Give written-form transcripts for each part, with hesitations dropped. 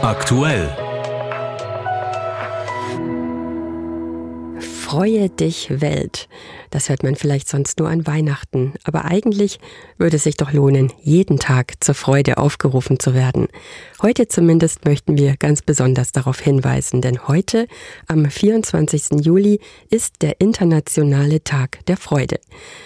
Aktuell. Freue dich Welt. Das hört man vielleicht sonst nur an Weihnachten. Aber eigentlich würde es sich doch lohnen, jeden Tag zur Freude aufgerufen zu werden. Heute zumindest möchten wir ganz besonders darauf hinweisen, denn heute, am 24. Juli, ist der internationale Tag der Freude.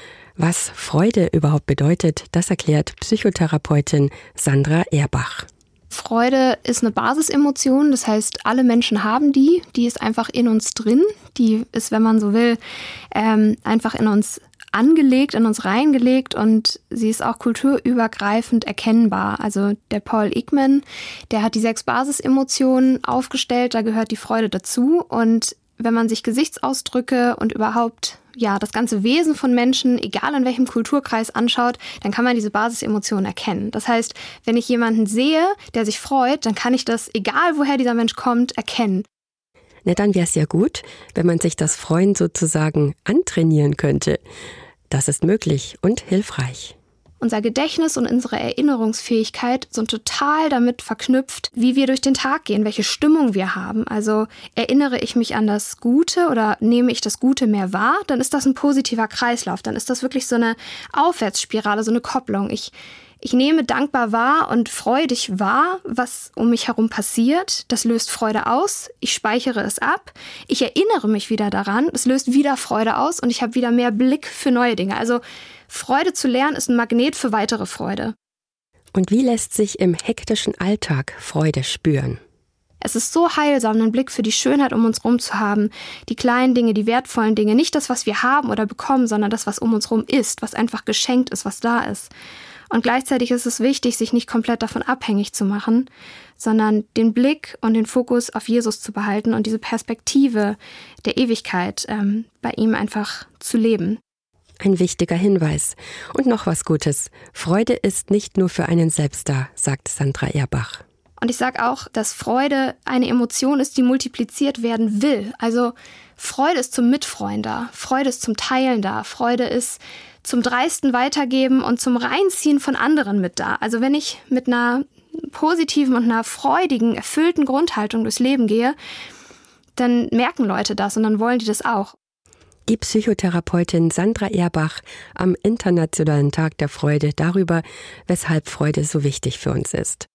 Was Freude überhaupt bedeutet, das erklärt Psychotherapeutin Sandra Erbach. Freude ist eine Basisemotion, das heißt, alle Menschen haben die ist einfach in uns drin, die ist, wenn man so will, einfach in uns angelegt, in uns reingelegt und sie ist auch kulturübergreifend erkennbar. Also der Paul Ekman, der hat die 6 Basisemotionen aufgestellt, da gehört die Freude dazu und wenn man sich Gesichtsausdrücke und überhaupt das ganze Wesen von Menschen, egal in welchem Kulturkreis anschaut, dann kann man diese Basisemotionen erkennen. Das heißt, wenn ich jemanden sehe, der sich freut, dann kann ich das, egal woher dieser Mensch kommt, erkennen. Na, dann wäre es ja gut, wenn man sich das Freuen sozusagen antrainieren könnte. Das ist möglich und hilfreich. Unser Gedächtnis und unsere Erinnerungsfähigkeit sind total damit verknüpft, wie wir durch den Tag gehen, welche Stimmung wir haben. Also erinnere ich mich an das Gute oder nehme ich das Gute mehr wahr, dann ist das ein positiver Kreislauf. Dann ist das wirklich so eine Aufwärtsspirale, so eine Kopplung. Ich nehme dankbar wahr und freudig wahr, was um mich herum passiert. Das löst Freude aus. Ich speichere es ab. Ich erinnere mich wieder daran. Es löst wieder Freude aus und ich habe wieder mehr Blick für neue Dinge. Also Freude zu lernen ist ein Magnet für weitere Freude. Und wie lässt sich im hektischen Alltag Freude spüren? Es ist so heilsam, einen Blick für die Schönheit um uns herum zu haben. Die kleinen Dinge, die wertvollen Dinge. Nicht das, was wir haben oder bekommen, sondern das, was um uns herum ist, was einfach geschenkt ist, was da ist. Und gleichzeitig ist es wichtig, sich nicht komplett davon abhängig zu machen, sondern den Blick und den Fokus auf Jesus zu behalten und diese Perspektive der Ewigkeit bei ihm einfach zu leben. Ein wichtiger Hinweis. Und noch was Gutes. Freude ist nicht nur für einen selbst da, sagt Sandra Erbach. Und ich sage auch, dass Freude eine Emotion ist, die multipliziert werden will. Also Freude ist zum Mitfreuen da, Freude ist zum Teilen da, Freude ist zum dreisten Weitergeben und zum Reinziehen von anderen mit da. Also wenn ich mit einer positiven und einer freudigen, erfüllten Grundhaltung durchs Leben gehe, dann merken Leute das und dann wollen die das auch. Die Psychotherapeutin Sandra Erbach am Internationalen Tag der Freude darüber, weshalb Freude so wichtig für uns ist.